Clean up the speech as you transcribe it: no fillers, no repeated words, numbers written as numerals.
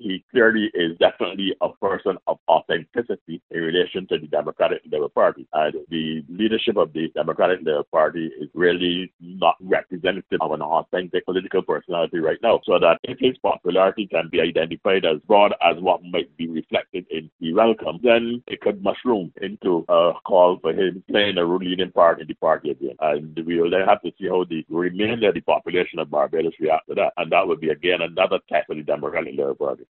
he clearly is definitely a person of authenticity in relation to the Democratic Labour Party. And the leadership of the Democratic Labour Party is really not representative of an authentic political personality right now. So that if his popularity can be identified as broad as what might be reflected in the welcome, then it could mushroom into a call for him playing a leading part in the party again. And we will then have to see how the remainder of the population of Barbados react to that. And that would be, again, another test for the Democratic Labour Party.